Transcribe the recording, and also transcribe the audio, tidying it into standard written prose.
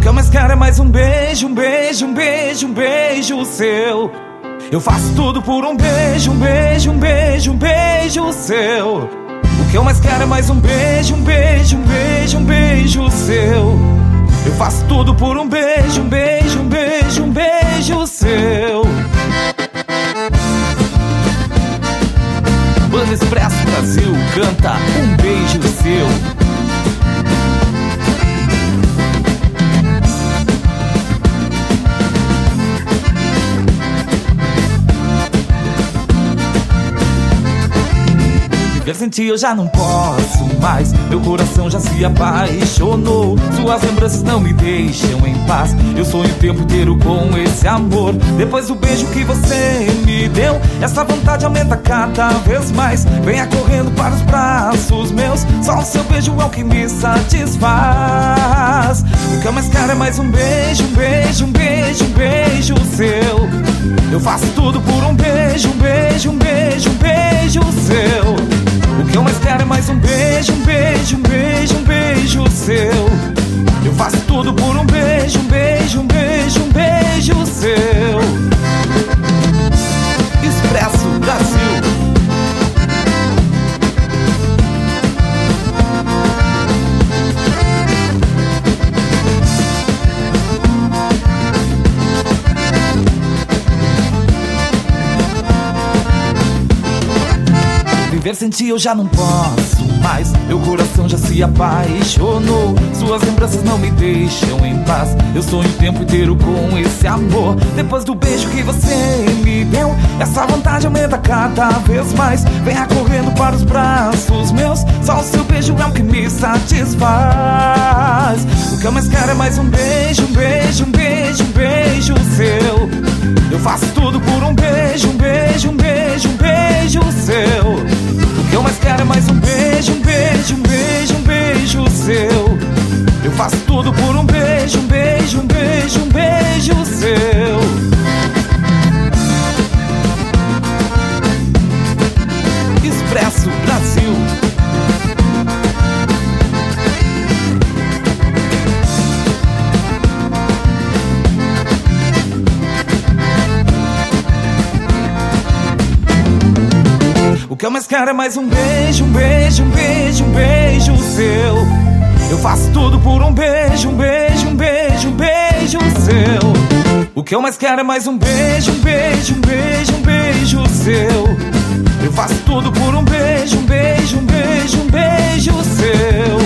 que eu mais quero é mais um beijo, um beijo, um beijo, um beijo seu. Eu faço tudo por um beijo, um beijo, um beijo, um beijo seu. O que eu mais quero é mais um beijo, um beijo, um beijo, um beijo seu. Eu faço tudo por um beijo, um beijo, um beijo, um beijo seu. Banda Expresso Brasil canta Um Beijo Seu. Viver sem ti eu já não posso mais, meu coração já se apaixonou. Suas lembranças não me deixam em paz, eu sonho o tempo inteiro com esse amor. Depois do beijo que você me deu, essa vontade aumenta cada vez mais. Venha correndo para os braços meus, só o seu beijo é o que me satisfaz. O que eu mais quero é mais um beijo, um beijo, um beijo, um beijo seu. Eu faço tudo por um beijo, um beijo, um beijo, um beijo seu. O que eu mais quero é mais um beijo, um beijo, um beijo, um beijo seu. Eu faço tudo por um beijo, um beijo, um beijo, um beijo seu. Expresso Brasil. Viver sem ti eu já não posso mais, meu coração já se apaixonou. Suas lembranças não me deixam em paz, eu sonho o tempo inteiro com esse amor. Depois do beijo que você me deu, essa vontade aumenta cada vez mais. Venha correndo para os braços meus, só o seu beijo é o que me satisfaz. O que eu mais quero é mais um beijo, um beijo, um beijo, um beijo seu. Eu faço tudo por um beijo, um beijo, um beijo, um beijo seu. O que eu mais quero é mais um beijo, um beijo, um beijo, um beijo seu. Eu faço tudo por um beijo, um beijo, um beijo, um beijo seu. Expresso Brasil. O que eu mais quero é mais um beijo, um beijo, um beijo, um beijo seu. Eu faço tudo por um beijo, um beijo, um beijo, um beijo seu. O que eu mais quero é mais um beijo, um beijo, um beijo, um beijo seu. Eu faço tudo por um beijo, um beijo, um beijo, um beijo seu.